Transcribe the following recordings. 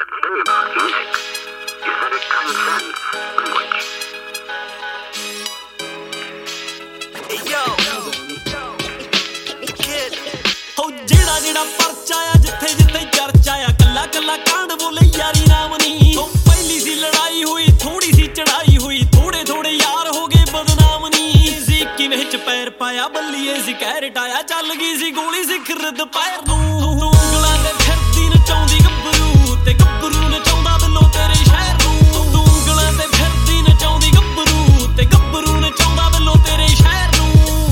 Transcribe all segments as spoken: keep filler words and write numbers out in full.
thing about music is that it transcends language. Yo, ਹੋ ਜਿਹੜਾ ਜਿਹੜਾ ਪਰਚਾ ਆ ਜਿੱਥੇ ਜਿੱਥੇ ਚਰਚਾ ਆ ਕੱਲਾ ਕੱਲਾ ਕਾਂਡ ਬੋਲੇ ਯਾਰੀ ਨਾਮ ਨਹੀਂ ਉਹ ਪਹਿਲੀ ਸੀ ਲੜਾਈ ਹੋਈ ਥੋੜੀ ਸੀ ਚੜਾਈ ਹੋਈ ਥੋੜੇ ਥੋੜੇ ਯਾਰ ਹੋ ਗਏ ਬਦਨਾਮ ਨਹੀਂ ਸੀ ਕਿਵੇਂ ਚ ਪੈਰ ਪਾਇਆ ਬੱਲੀਏ ਸੀ ਕਹਿ ਰਟਾਇਆ ਚੱਲ ਗਈ ਸੀ ਗੋਲੀ ਸੀ ਖਿਰਦ ਪੈਰ ਨੂੰ ਉਂਗਲਾਂ ਤੇ ਫਿਰਦੀ ਨਚਾਉਂਦੀ ਗੱਭਰੂ ਤੇ ਗੱਭਰੂ ਨਚਾਉਂਦਾ ਬਿੱਲੋ ਤੇਰੇ ਸ਼ਹਿਰ ਨੂੰ ਉਂਗਲਾਂ ਤੇ ਫਿਰਦੀ ਨਚਾਉਂਦੀ ਗੱਭਰੂ ਤੇ ਗੱਭਰੂ ਨਚਾਉਂਦਾ ਬਿੱਲੋ ਤੇਰੇ ਸ਼ਹਿਰ ਨੂੰ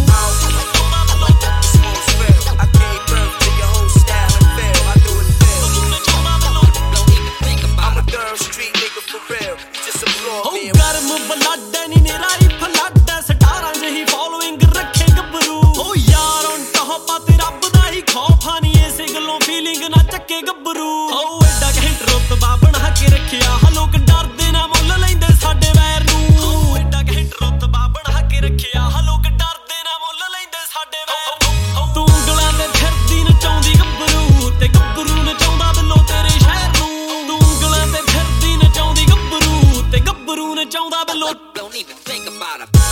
ਗਰਮ ਬਲੱਡ ਨੀ ਨਿਰਾਈ ਫਲੱਡ ਸਟਾਰਾਂ ਜਿਹੀ ਫੋਲੋਇੰਗ ਰੱਖੇ ਗੱਭਰੂ ਓ ਯਾਰ ਔਨ ਟੌਪ ਤੇ ਰੱਬ ਦਾ ਹੀ ਖੌਫ ਆ ਨੀ ਇਸੇ ਗੱਲੋਂ ਫੀਲਿੰਗ ਨਾ ਚੱਕੇ ਗੱਭਰੂ ਓ ਐਡਾ ਘੈਂਟ ਰੁਤਬਾ ਬਣਾ ਕੇ ਰੱਖਿਆ ਲੋਕ ਡਰਦੇ ਨਾ ਮੁੱਲ ਲੈਂਦੇ ਸਾਡੇ ਵੈਰ ਨੂੰ ਓ ਐਡਾ ਘੈਂਟ ਰੁਤਬਾ ਬਣਾ ਕੇ ਰੱਖਿਆ ਲੋਕ ਡਰਦੇ ਨਾ ਮੁੱਲ ਲੈਂਦੇ ਸਾਡੇ ਵੈਰ ਤੂੰ ਉਂਗਲਾਂ ਤੇ ਫਿਰਦੀ ਨਚਾਉਂਦੀ ਗੱਭਰੂ ਤੇ ਗੱਭਰੂ ਨਚਾਉਂਦਾ ਬਿੱਲੋ ਤੇਰੇ ਸ਼ਹਿਰ ਨੂੰ ਤੂੰ ਉਂਗਲਾਂ ਤੇ ਫਿਰਦੀ ਨਚਾਉਂਦੀ ਗੱਭਰੂ ਤੇ ਗੱਭਰੂ ਨਚਾਉਂਦਾ ਬਿੱਲੋ Don't even think about it.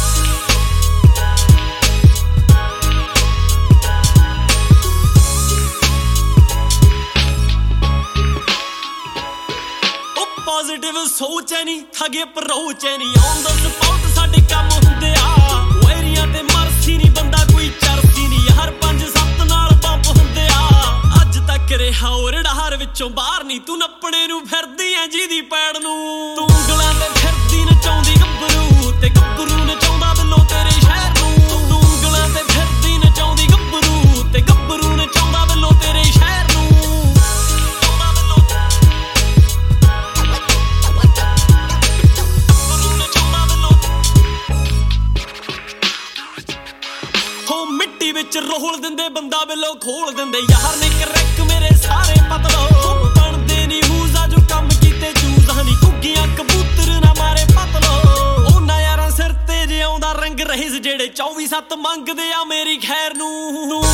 Positive ਸੋਚ ਐ ਨੀ ਠੱਗੇ ਅਪਰੋਚ ਐ ਨੀ ਔਨ ਦਾ ਸਪੌਟ ਸਾਡੇ ਕੰਮ ਹੁੰਦੇ ਆ ਵੈਰੀਆਂ ਤੇ ਮਰਸੀ ਨੀ ਬੰਦਾ ਕੋਈ ਚਰਸੀ ਨੀ ਹਰ ਪੰਜ ਸੱਤ ਨਾਲ ਪੰਪ ਹੁੰਦੇ ਆ ਅੱਜ ਤੱਕ ਰਿਹਾ ਰੜਾਰ ਵਿੱਚੋਂ ਬਾਹਰ ਨੀ ਤੂੰ ਨੱਪਣੇ ਨੂੰ ਫਿਰਦੀ ਐ ਜਿਹਦੀ ਪੈੜ ਨੂੰ ਤੂੰ ਉਂਗਲਾਂ ਤੇ ਫਿਰਦੀ ਨਚਾਉਂਦੀ ਗੱਭਰੂ ਤੇ ਗੱਭਰੂ ਨਚਾਉਂਦਾ ਬਿੱਲੋ ਤੇਰੇ ਸ਼ਹਿਰ ਨੂੰ ਤੂੰ ਉਂਗਲਾਂ ਤੇ ਫਿਰਦੀ ਨਚਾਉਂਦੀ ਗੱਭਰੂ ਤੇ ਗੱਭਰੂ ਨਚਾਉਂਦਾ ਬਿੱਲੋ ਤੇਰੇ ਸ਼ਹਿਰ ਨੂੰ ਮਿੱਟੀ ਵਿੱਚ ਰੋਲ ਦਿੰਦੇ ਬੰਦਾ ਬਿੱਲੋ ਖੋਲ ਦਿੰਦੇ ਯਾਰ ਨੇ ਕਰੈਕ ਮੇਰੇ ਸਾਰੇ ਪਤਲੋ ਬਣਦੇ ਨੀ ਹੂਜ਼ਾ ਜੋ ਕੰਮ ਕੀਤੇ ਚੂਜ਼ ਹਨੀ ਕੁੱਗੀਆਂ ਕਬੂਤਰ ਨਾ ਮਾਰੇ ਪਤਲੋ ਉਹਨਾਂ ਯਾਰਾਂ ਸਿਰ ਤੇ ਜਿਉਂਦਾ ਰੰਗ ਰਹੇ ਜਿਹੜੇ ਚੌਵੀ ਸੱਤ ਮੰਗਦੇ ਆ ਮੇਰੀ ਖੈਰ ਨੂੰ